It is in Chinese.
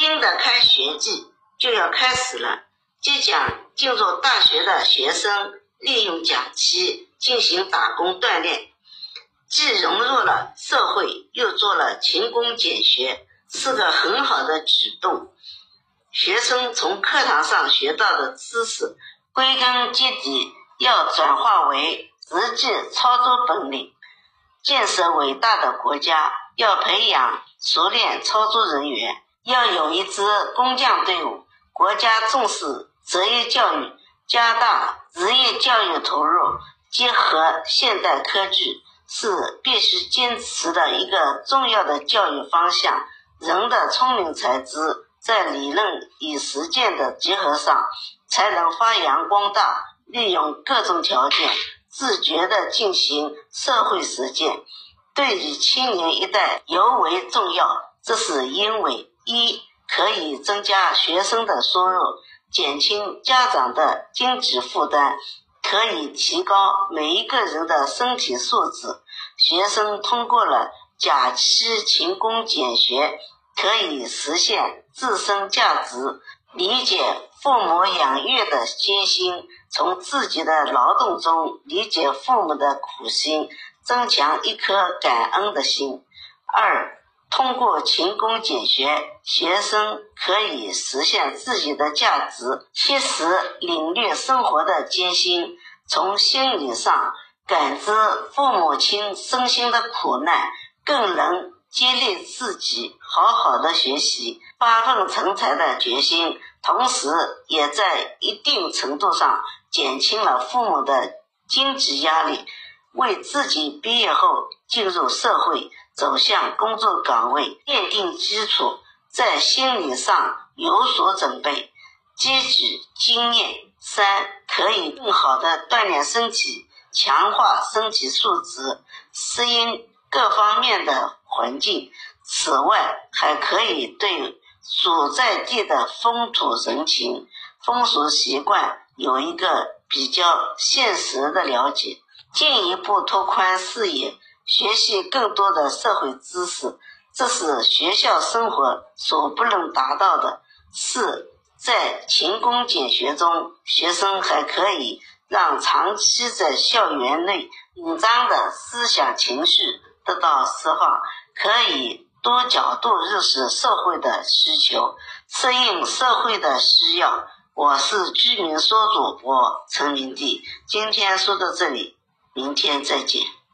新的开学季就要开始了，即将进入大学的学生利用假期进行打工锻炼，既融入了社会，又做了勤工俭学，是个很好的举动。学生从课堂上学到的知识，归根结底要转化为实际操作本领。建设伟大的国家，要培养熟练操作人员，要有一支工匠队伍。国家重视职业教育，加大职业教育投入，结合现代科技，是必须坚持的一个重要的教育方向。人的聪明才智在理论与实践的结合上才能发扬光大，利用各种条件自觉地进行社会实践，对于青年一代尤为重要。这是因为一，可以增加学生的收入，减轻家长的经济负担，可以提高每一个人的身体素质。学生通过了假期勤工俭学，可以实现自身价值，理解父母养育的艰辛，从自己的劳动中理解父母的苦心，增强一颗感恩的心。二，通过勤工俭学，学生可以实现自己的价值，切实领略生活的艰辛，从心理上感知父母亲身心的苦难，更能激励自己好好的学习，发奋成才的决心，同时也在一定程度上减轻了父母的经济压力，为自己毕业后进入社会，走向工作岗位奠定基础，在心理上有所准备，积聚经验。三，可以更好的锻炼身体，强化身体素质，适应各方面的环境。此外，还可以对所在地的风土人情、风俗习惯有一个比较现实的了解，进一步拓宽视野，学习更多的社会知识，这是学校生活所不能达到的。四，在勤工俭学中，学生还可以让长期在校园内紧张的思想情绪得到释放，可以多角度认识社会的需求，适应社会的需要。我是居民说主播陈明娣，今天说到这里，明天再见。